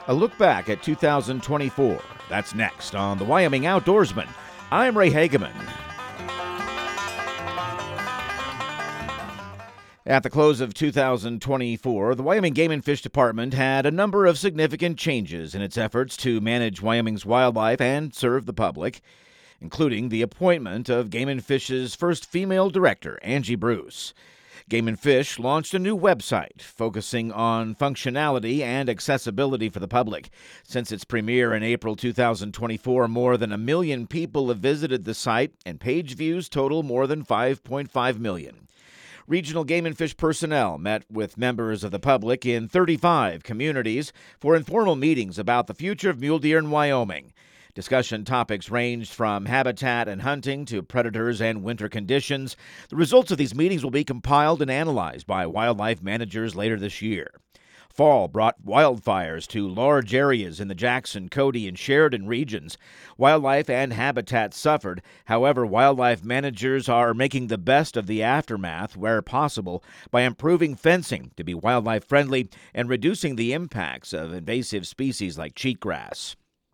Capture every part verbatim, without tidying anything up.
A look back at two thousand twenty-four. That's next on the Wyoming Outdoorsman. I'm Ray Hageman. At the close of two thousand twenty-four, the Wyoming Game and Fish Department had a number of significant changes in its efforts to manage Wyoming's wildlife and serve the public, including the appointment of Game and Fish's first female director, Angie Bruce. Game and Fish launched a new website focusing on functionality and accessibility for the public. Since its premiere in April two thousand twenty-four, more than a million people have visited the site, and page views total more than five point five million. Regional Game and Fish personnel met with members of the public in thirty-five communities for informal meetings about the future of mule deer in Wyoming. Discussion topics ranged from habitat and hunting to predators and winter conditions. The results of these meetings will be compiled and analyzed by wildlife managers later this year. Fall brought wildfires to large areas in the Jackson, Cody, and Sheridan regions. Wildlife and habitat suffered. However, wildlife managers are making the best of the aftermath where possible by improving fencing to be wildlife friendly and reducing the impacts of invasive species like cheatgrass.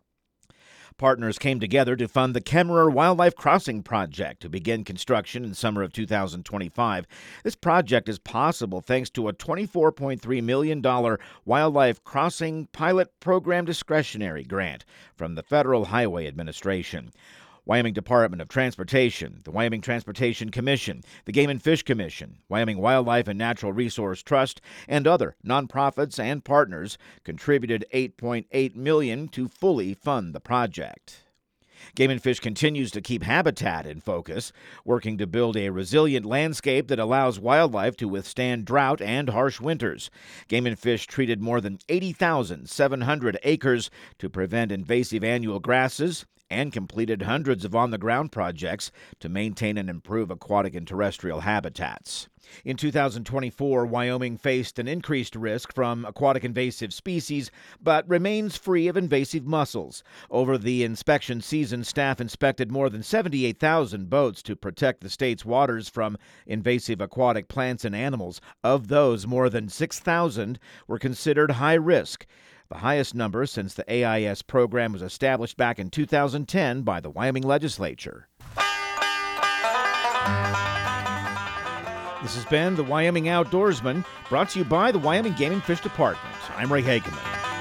Partners came together to fund the Kemmerer Wildlife Crossing Project to begin construction in summer of two thousand twenty-five. This project is possible thanks to a twenty-four point three million dollars Wildlife Crossing Pilot Program discretionary grant from the Federal Highway Administration. Wyoming Department of Transportation, the Wyoming Transportation Commission, the Game and Fish Commission, Wyoming Wildlife and Natural Resource Trust, and other nonprofits and partners contributed eight point eight million dollars to fully fund the project. Game and Fish continues to keep habitat in focus, working to build a resilient landscape that allows wildlife to withstand drought and harsh winters. Game and Fish treated more than eighty thousand seven hundred acres to prevent invasive annual grasses and completed hundreds of on-the-ground projects to maintain and improve aquatic and terrestrial habitats. In two thousand twenty-four, Wyoming faced an increased risk from aquatic invasive species, but remains free of invasive mussels. Over the inspection season, staff inspected more than seventy-eight thousand boats to protect the state's waters from invasive aquatic plants and animals. Of those, more than six thousand were considered high risk, the highest number since the A I S program was established back in two thousand ten by the Wyoming legislature. This has been the Wyoming Outdoorsman, brought to you by the Wyoming Game and Fish Department. I'm Ray Hageman.